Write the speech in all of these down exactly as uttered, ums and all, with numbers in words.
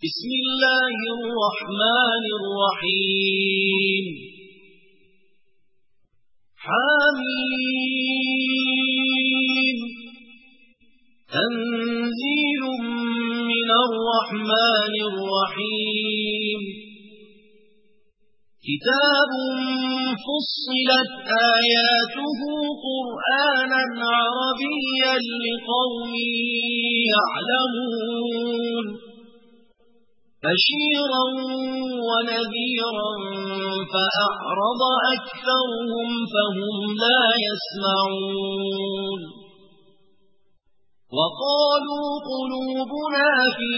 بسم الله الرحمن الرحيم حميم تنزيل من الرحمن الرحيم كتاب فصلت آياته قرآنا عربيا لقوم يعلمون بشيرا ونذيرا فأعرض أكثرهم فهم لا يسمعون وقالوا قلوبنا في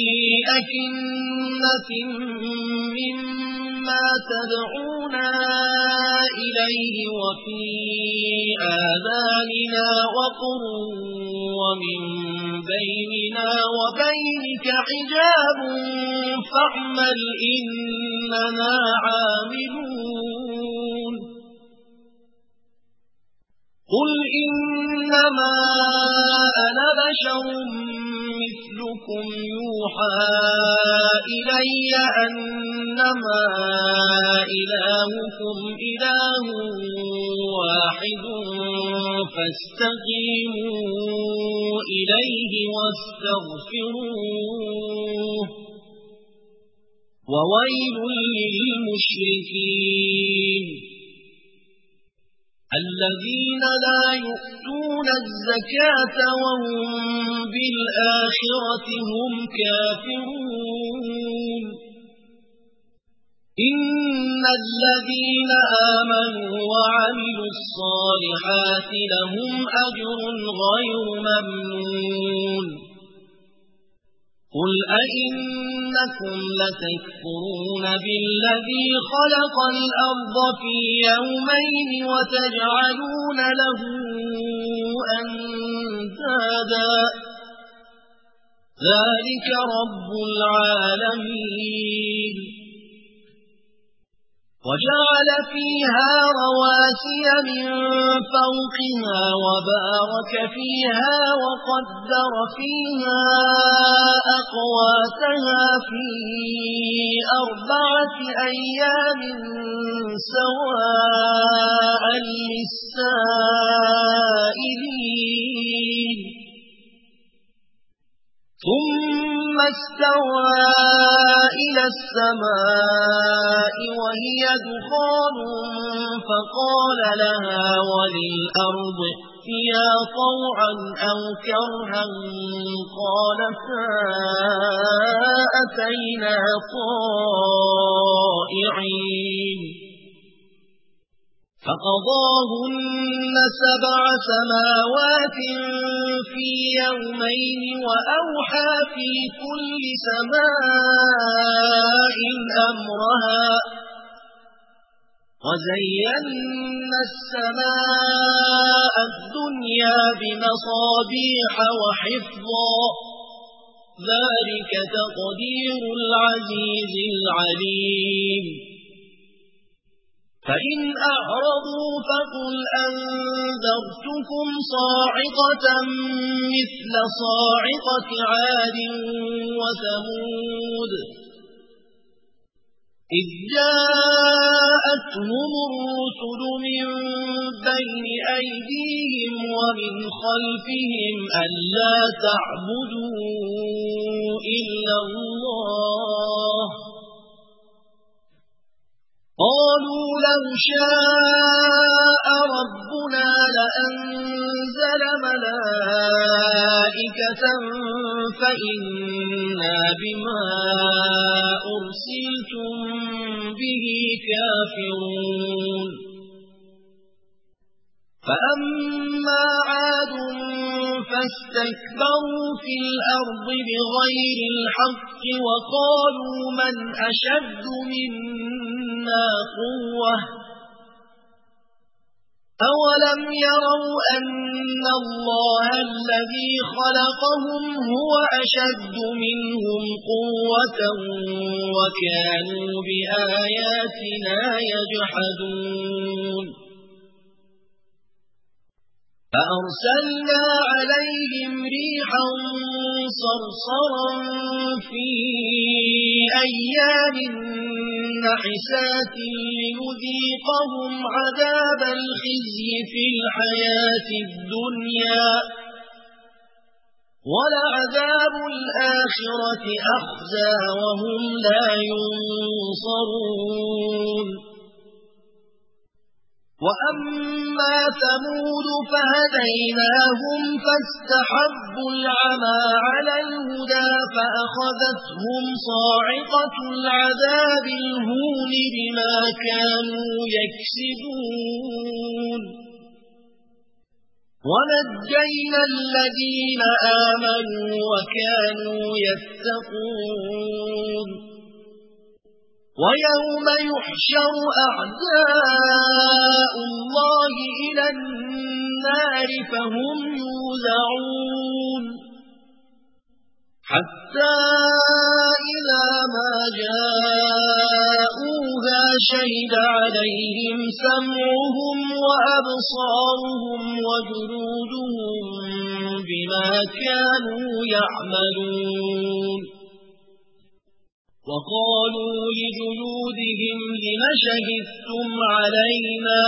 أكنة مما تدعونا إليه وفي آذاننا وقر ومن بيننا وبينك حجاب فاعمل إننا عاملون قل إنما أنا بشر مثلكم يوحى إلي أنما إلهكم إله واحد فاستقيموا إليه واستغفروه وويل للمشركين الذين لا يؤتون الزكاة وهم بالآخرة هم كافرون إن الذين آمنوا وعملوا الصالحات لهم أجر غير ممنون قل أئنكم لتكفرون بالذي خلق الأرض في يومين وتجعلون له أندادا ذلك رب العالمين وجعل فيها رواسي من فوقها وبارك فيها وقدر فيها أقواتها في أربعة أيام سواء للسائلين ثم استوى إلى السماء وهي دخان فقال لها وللأرض ائتيا طوعا أو كرها قالتا أتينا طائعين فقضاهن سبع سماوات في يومين وأوحى في كل سماء أمرها وزينا السماء الدنيا بمصابيح وحفظا ذلك تقدير العزيز العليم فإن أعرضوا فقل أنذرتكم صاعقة مثل صاعقة عاد وثمود إذ جاءتهم الرسل من بين أيديهم ومن خلفهم ألا تعبدوا إلا الله قالوا لو شاء ربنا لأنزل ملائكة فإنا بما أرسلتم به كافرون فأما عاد فاستكبروا في الأرض بغير الحق وقالوا من أشد منا قوة أولم يروا أن الله الذي خلقهم هو أشد منهم قوة وكانوا بآياتنا يجحدون فأرسلنا عليهم ريحا صرصرا في أيام نحسات ليذيقهم عذاب الخزي في الحياة الدنيا ولعذاب الآخرة أخزى وهم لا ينصرون وأما ثمود فهديناهم فاستحبوا العمى على الهدى فأخذتهم صاعقة العذاب الهون بما كانوا يكسبون ونجينا الذين آمنوا وكانوا يتقون ويوم يحشر أعداء الله إلى النار فهم يوزعون حتى إذا ما جاءوها شهد عليهم سمعهم وأبصارهم وجلودهم بما كانوا يعملون وقالوا لجلودهم لم شهدتم علينا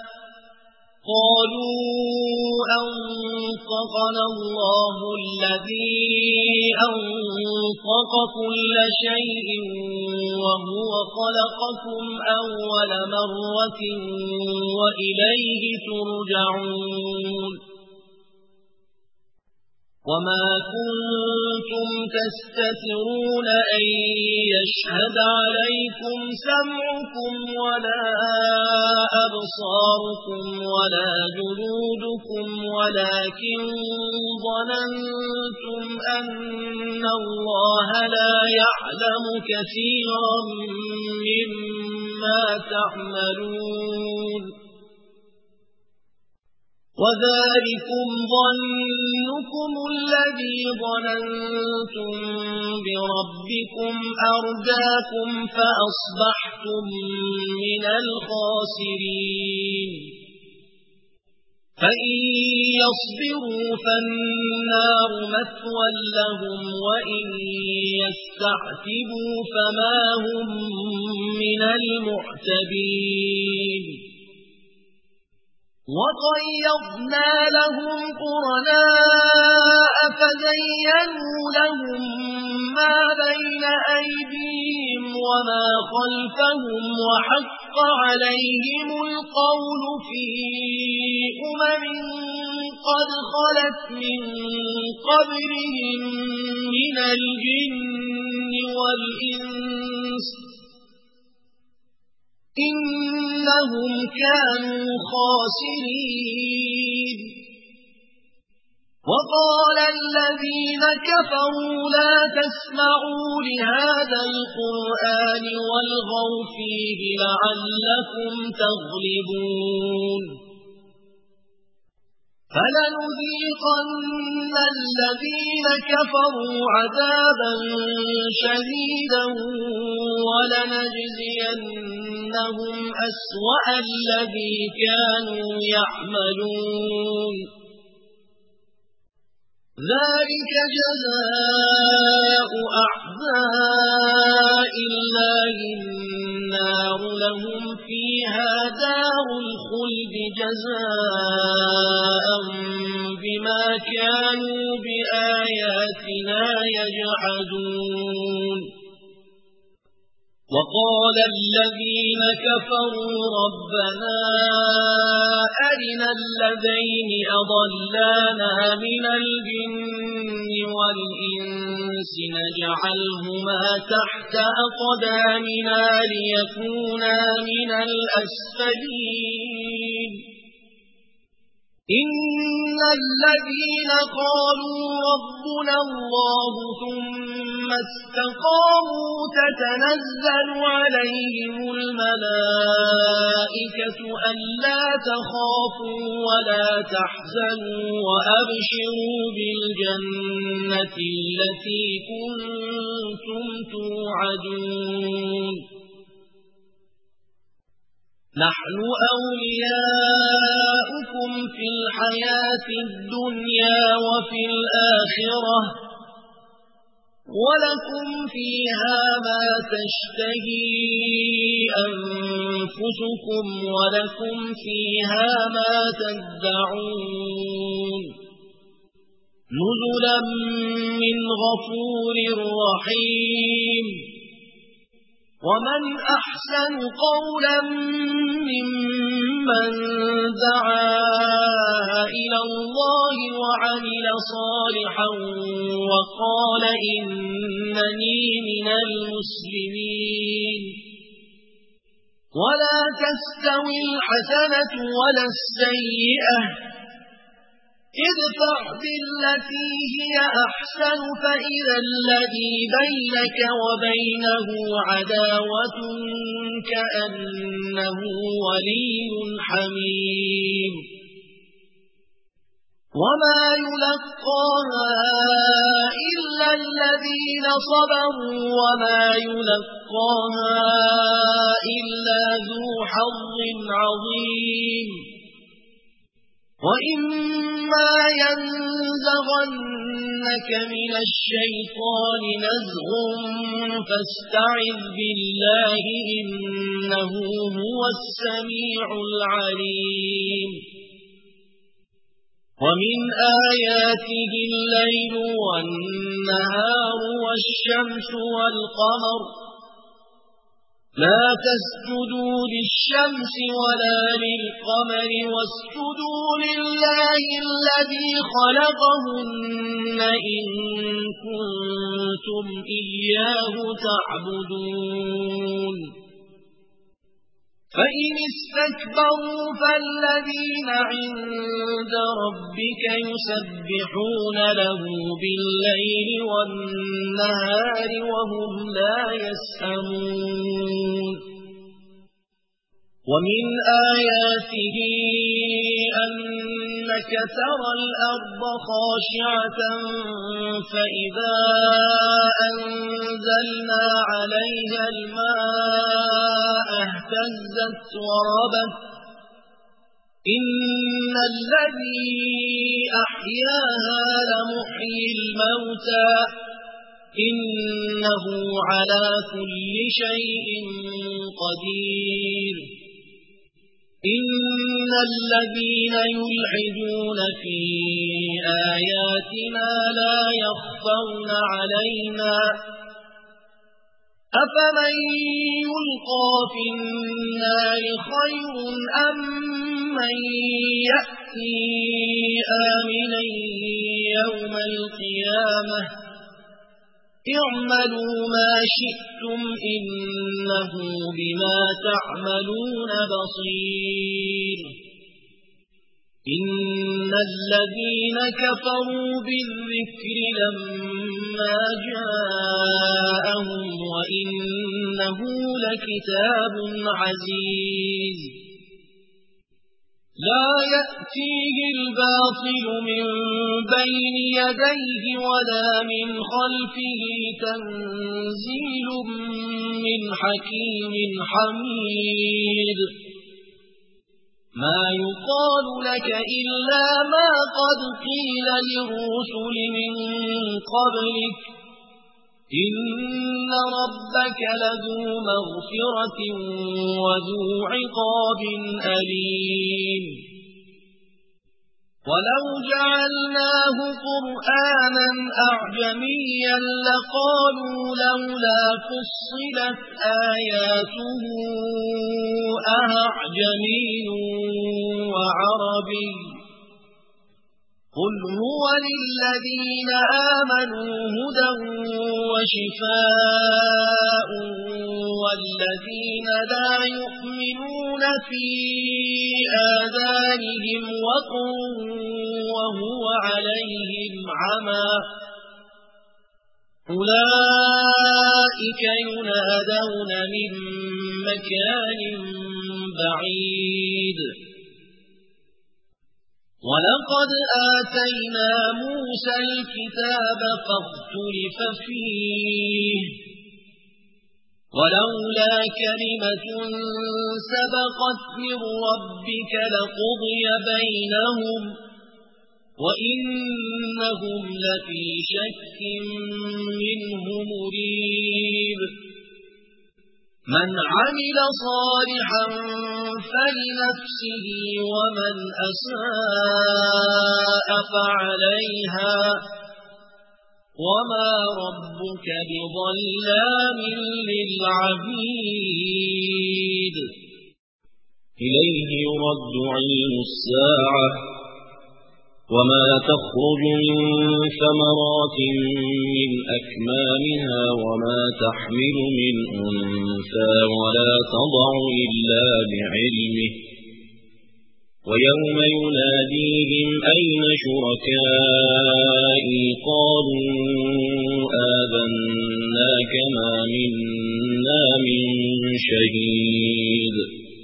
قالوا أنطقنا الله الذي أنطق كل شيء وهو خلقكم أول مرة وإليه ترجعون وما كنتم تستترون أن يشهد عليكم سمعكم ولا أبصاركم ولا جلودكم ولكن ظننتم أن الله لا يعلم كثيرا مما تعملون وذلكم ظنكم الذي ظننتم بربكم أرداكم فأصبحتم من الخاسرين فإن يصبروا فالنار مثوى لهم وإن يستعتبوا فما هم من المعتبين وقيضنا لهم قرناء فزينوا لهم ما بين أيديهم وما خلفهم وحق عليهم القول في أمم قد خلت من قبلهم من الجن والإنس إنهم كانوا خاسرين وقال الذين كفروا لا تسمعوا لهذا القرآن والغوا فيه لعلكم تغلبون فلنذيقن الذين كفروا عذابا شديدا ولنجزينهم أسوأ الذي كانوا يعملون ذلك جزاء أعداء الله النار لهم فيها دار الخلد جزاء بما كانوا بآياتنا يجحدون وقال الذين كفروا ربنا أرنا الذين أضلانا من الجن والإنس نجعلهما تحت أقدامنا ليكونا من الأسفلين إن الذين قالوا ربنا الله ثم استقاموا تتنزل عليهم الملائكة ألا تخافوا ولا تحزنوا وأبشروا بالجنة التي كنتم توعدون نحن أولياؤكم في الحياة الدنيا وفي الآخرة ولكم فيها ما تشتهي أنفسكم ولكم فيها ما تدعون نزلا من غفور رحيم ومن أحسن قولا ممن دعا إلى الله وعمل صالحا وقال إنني من المسلمين ولا تستوي الحسنة ولا السيئة ادفع بالتي هي أحسن فإذا الذي بينك وبينه عداوة كأنه ولي حميم وما يلقاها إلا الذين صبروا وما يلقاها إلا ذو حظ عظيم وإما ينزغنك من الشيطان نزغ فاستعذ بالله إنه هو السميع العليم ومن آياته الليل والنهار والشمس والقمر لا تسجدوا للشمس ولا للقمر واسجدوا لله الذي خلقهن إن كنتم إياه تعبدون فإن استكبروا فالذين عند ربك يسبحون له بالليل والنهار وهم لا يسأمون ومن آياته أنك ترى الأرض خاشعة فإذا أنزلنا عليها الماء اهتزت وربت إن الذي أحياها لمحيي الموتى إنه على كل شيء قدير إن الذين يلحدون في آياتنا لا يخفون علينا أفمن يلقى في النار خير أم من يأتي آمنا يوم القيامة اعملوا ما شئتم إنه بما تعملون بصير إن الذين كفروا بالذكر لما جاءهم وإنه لكتاب عزيز لا يأتيه الباطل من بين يديه ولا من خلفه تنزيل من حكيم حميد ما يقال لك إلا ما قد قيل للرسل من قبلك إن ربك لذو مغفرة وذو عقاب أليم ولو جعلناه قرآنا أعجميا لقالوا لولا فصلت آياته أعجمي وعربي قل هو للذين آمنوا هدى وشفاء والذين لا يؤمنون في آذانهم وقر وهو عليهم عمى أولئك ينادون من مكان بعيد ولقد آتينا موسى الكتاب فاختلف فيه ولولا كلمة سبقت من ربك لقضي بينهم وإنهم لفي شك منه مريب من عمل صالحا فلنفسه ومن أساء فعليها وما ربك بظلام للعبيد إليه يرد علم الساعة وما تخرج من ثمرات من أكمامها وما تحمل من أنثى ولا تضع إلا بعلمه ويوم يناديهم أين شركائي قالوا آذناك ما منا من شهيد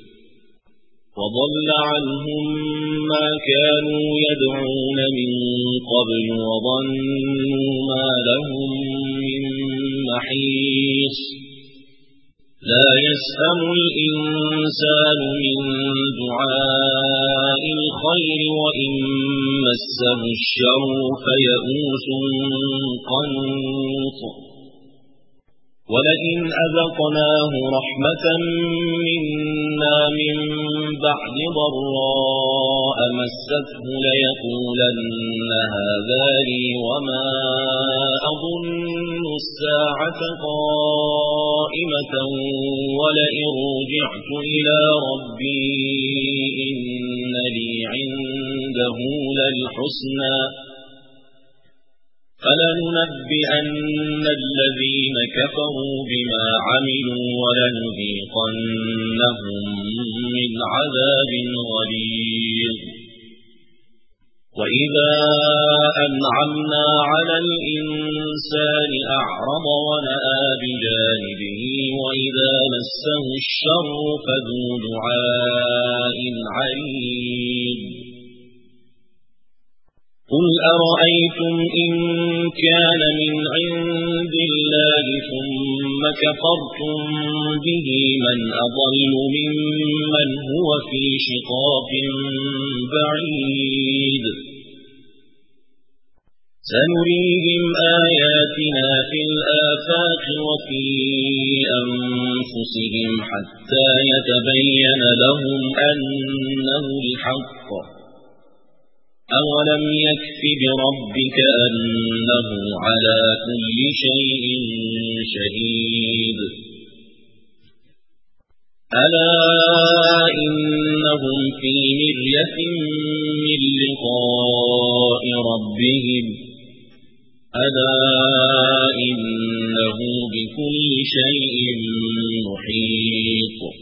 وضل عنهم ما كانوا يدعون من قبل وظنوا ما لهم من محيص لا يسأم الإنسان من دعاء الخير وإن مسه الشر فيئوس قنوط ولئن أذقناه رحمة منا من بعد ضراء مسته ليقولن هذا لي وما أظن الساعة قائمة ولئن رجعت إلى ربي إن لي عنده للحسنى فلننبئن الذين كفروا بما عملوا ولنذيقنهم من عذاب غليظ وإذا أنعمنا على الإنسان أعرض ونأى بجانبه وإذا مسه الشر فذو دعاء عريض قل أرأيتم إن كان من عند الله ثم كفرتم به من أضل ممن هو في شقاق بعيد سنريهم آياتنا في الآفاق وفي أنفسهم حتى يتبين لهم أنه الحق أولم يكف بربك أنه على كل شيء شهيد ألا إنهم في مرية من لقاء ربهم ألا إنه بكل شيء محيط